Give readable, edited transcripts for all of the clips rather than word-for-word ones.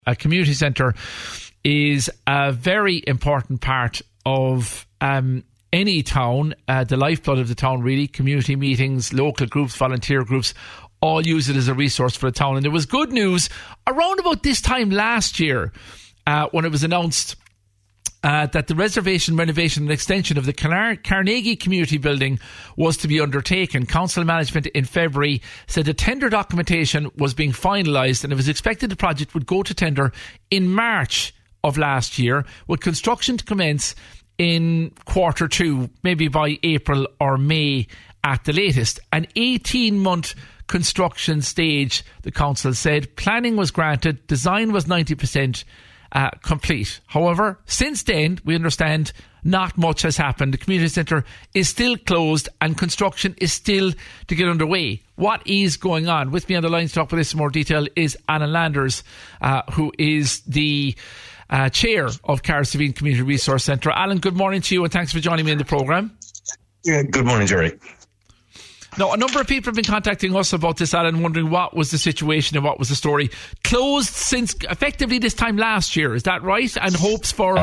A community centre is a very important part of any town, the lifeblood of the town really. Community meetings, local groups, volunteer groups, all use it as a resource for the town. And there was good news around about this time last year when it was announced that the reservation, renovation and extension of the Carnegie Community Building was to be undertaken. Council management in February said the tender documentation was being finalised and it was expected the project would go to tender in March of last year, with construction to commence in Q2, maybe by April or May at the latest. An 18-month construction stage, the council said. Planning was granted, design was 90% complete. However, since then, we understand not much has happened. The community centre is still closed and construction is still to get underway. What is going on? With me on the line to talk about this in more detail is Alan Landers, who is the chair of Carsaveen Community Resource Centre. Alan, good morning to you and thanks for joining me in the programme. Yeah, good morning, Jerry. Now, a number of people have been contacting us about this, Alan, wondering what was the situation and what was the story. Closed since effectively this time last year, is that right? And hopes for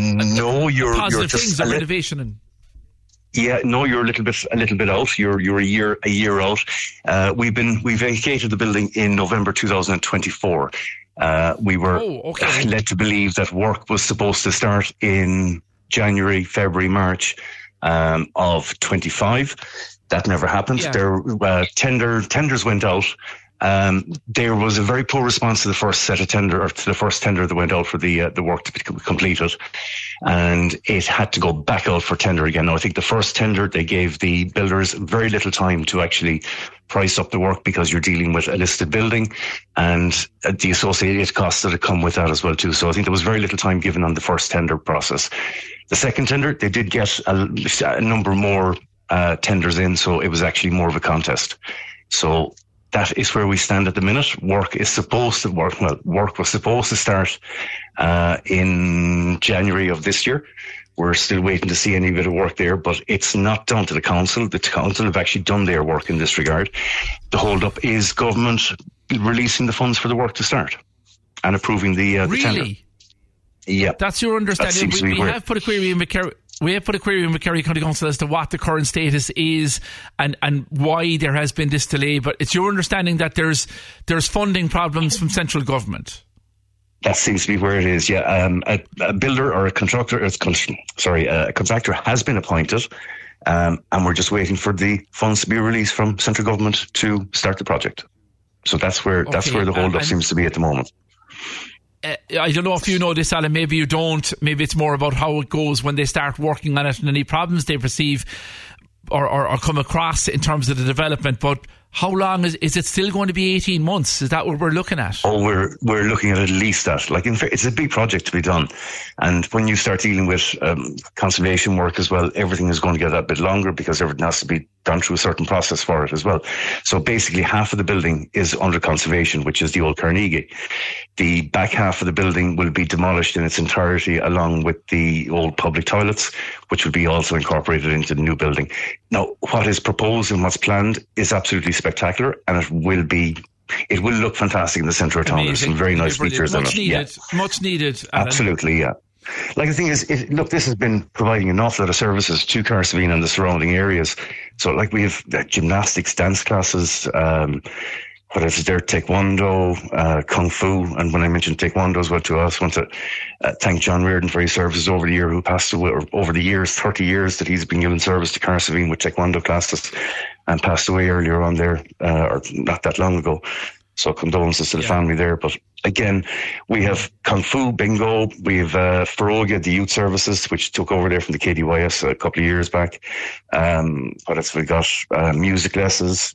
positive things of renovation. Yeah, no, you're a little bit out. You're a year out. We vacated the building in November 2024. We were led to believe that work was supposed to start in January, February, March of 25. That never happened. Yeah. Tenders went out. There was a very poor response to the first set of tender, or to the first tender that went out for the work to be completed, and it had to go back out for tender again. Now, I think the first tender, they gave the builders very little time to actually price up the work, because you're dealing with a listed building and the associated costs that come with that as well too. So I think there was very little time given on the first tender process. The second tender, they did get a number more tenders in, so it was actually more of a contest. So that is where we stand at the minute. Work was supposed to start in January of this year. We're still waiting to see any bit of work there, but it's not down to the council. The council have actually done their work in this regard. The hold-up is government releasing the funds for the work to start and approving the tender. Really? Yeah. That's your understanding. We have put a query in McCarry. We have put a query in the Kerry County Council as to what the current status is and why there has been this delay. But it's your understanding that there's funding problems from central government. That seems to be where it is. Yeah, a builder or a contractor, a contractor has been appointed, and we're just waiting for the funds to be released from central government to start the project. So that's where the hold-up seems to be at the moment. I don't know if you know this, Alan, maybe you don't. Maybe it's more about how it goes when they start working on it and any problems they perceive or come across in terms of the development. But how long is it still going to be 18 months? Is that what we're looking at? Oh, we're looking at least that. Like, in fact, it's a big project to be done. And when you start dealing with conservation work as well, everything is going to get a bit longer because everything has to be done through a certain process for it as well. So basically half of the building is under conservation, which is the old Carnegie. The back half of the building will be demolished in its entirety along with the old public toilets, which will be also incorporated into the new building. Now, what is proposed and what's planned is absolutely spectacular, and it will look fantastic in the centre of town. There's some very nice features in it. Much needed. Alan. Absolutely, yeah. Like, the thing is, this has been providing an awful lot of services to Carsaveen and the surrounding areas. So, like, we have gymnastics, dance classes, what else is there? Taekwondo, Kung Fu. And when I mentioned Taekwondo as well too, I also want to thank John Reardon for his services over the year, who passed away, or over the years, 30 years that he's been giving service to Carsaveen with Taekwondo classes, and passed away earlier on there, or not that long ago. So condolences to the family there. But again, we have Kung Fu, Bingo, we have Feroga, the youth services, which took over there from the KDYS a couple of years back. What else have we got? Music lessons.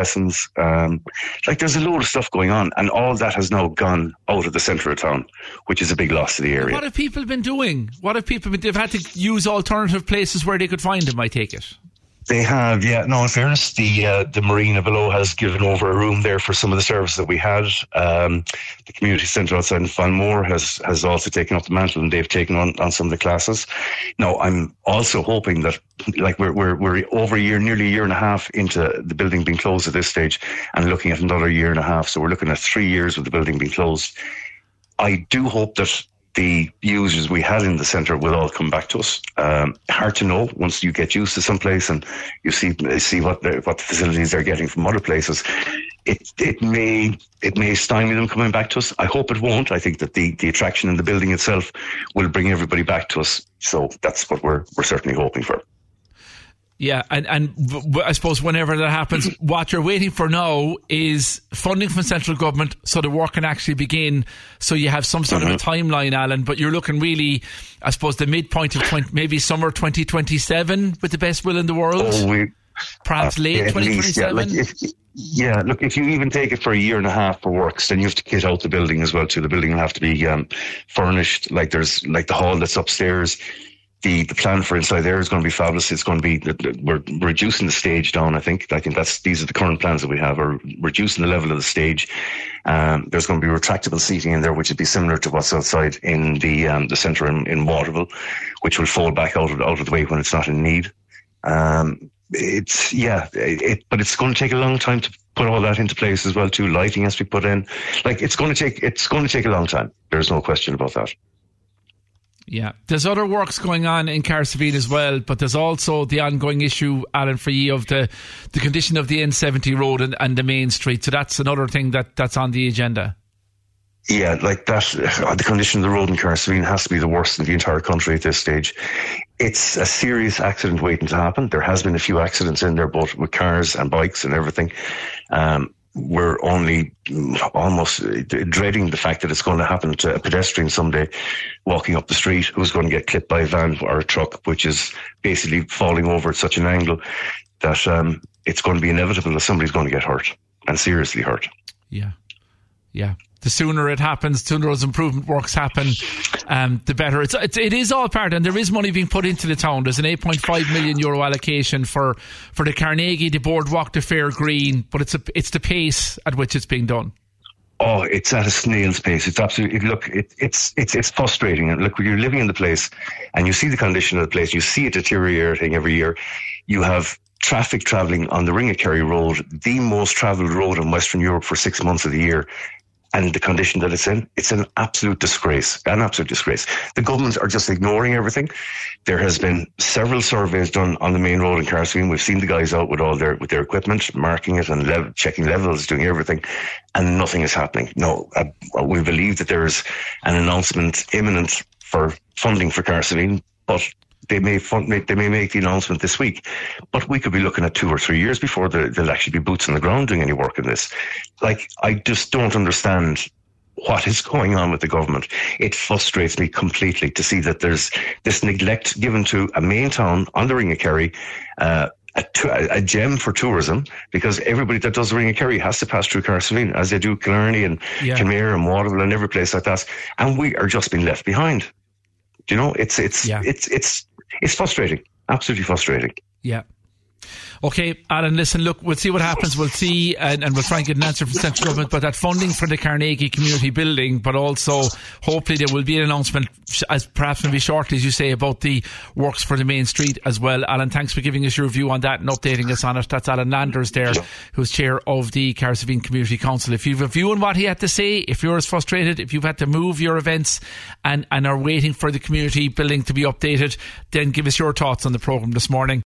Like, there's a load of stuff going on, and all that has now gone out of the centre of town, which is a big loss to the area. What have people been doing? They've had to use alternative places where they could find them, I take it. They have, yeah. No, in fairness, the marina below has given over a room there for some of the services that we had. The community centre outside in Fanmore has also taken up the mantle, and they've taken on some of the classes. Now, I'm also hoping that, like, we're over a year, nearly a year and a half into the building being closed at this stage, and looking at another year and a half. So we're looking at 3 years with the building being closed. I do hope that the users we had in the centre will all come back to us. Hard to know once you get used to some place and you see what the facilities they're getting from other places. It may stymie them coming back to us. I hope it won't. I think that the attraction in the building itself will bring everybody back to us. So that's what we're certainly hoping for. Yeah, and I suppose whenever that happens, what you're waiting for now is funding from central government so the work can actually begin, so you have some sort of a timeline, Alan, but you're looking really, I suppose, the midpoint of maybe summer 2027 with the best will in the world? Perhaps late 2027? Look, if you even take it for a year and a half for works, then you have to kit out the building as well too. The building will have to be furnished, like there's like the hall that's upstairs. The plan for inside there is going to be fabulous. It's going to be, we're reducing the stage down, I think. These are the current plans that we have, are reducing the level of the stage. There's going to be retractable seating in there, which would be similar to what's outside in the centre in Waterville, which will fold back out of the way when it's not in need. But it's going to take a long time to put all that into place as well too. Lighting has to be put in. It's going to take a long time. There's no question about that. Yeah, there's other works going on in Carsaveen as well, but there's also the ongoing issue, Alan, for you, of the condition of the N70 road and the main street. So that's another thing that's on the agenda. Yeah, like that. The condition of the road in Carsaveen has to be the worst in the entire country at this stage. It's a serious accident waiting to happen. There has been a few accidents in there, both with cars and bikes and everything. We're only almost dreading the fact that it's going to happen to a pedestrian someday walking up the street who's going to get clipped by a van or a truck, which is basically falling over at such an angle that it's going to be inevitable that somebody's going to get hurt, and seriously hurt. Yeah. The sooner it happens, the sooner those improvement works happen, the better. It is all part, and there is money being put into the town. There's an €8.5 million allocation for the Carnegie, the Boardwalk, the Fair Green, but it's the pace at which it's being done. Oh, it's at a snail's pace. It's absolutely, it's frustrating. And look, when you're living in the place and you see the condition of the place, you see it deteriorating every year. You have traffic travelling on the Ring of Kerry Road, the most travelled road in Western Europe for 6 months of the year. And the condition that it's an absolute disgrace. The government are just ignoring everything. There has been several surveys done on the main road in Carsaveen. We've seen the guys out with their equipment, marking it and checking levels, doing everything, and nothing is happening. No, we believe that there is an announcement imminent for funding for Carsaveen, but they may make the announcement this week, but we could be looking at 2 or 3 years before there'll actually be boots on the ground doing any work in this. I just don't understand what is going on with the government. It frustrates me completely to see that there's this neglect given to a main town on the Ring of Kerry, a gem for tourism, because everybody that does the Ring of Kerry has to pass through Carsaveen, as they do Killarney and Kenmare and Waterville and every place like that, and we are just being left behind. You know, it's frustrating, absolutely frustrating. Yeah. Okay, Alan, listen, look, we'll see what happens. We'll see, and we'll try and get an answer from central government about that funding for the Carnegie Community Building, but also hopefully there will be an announcement, as perhaps maybe shortly, as you say, about the works for the main street as well. Alan, thanks for giving us your view on that and updating us on it. That's Alan Landers there, who's chair of the Carsaveen Community Council. If you've a view on what he had to say, if you're as frustrated, if you've had to move your events and are waiting for the community building to be updated, then give us your thoughts on the programme this morning.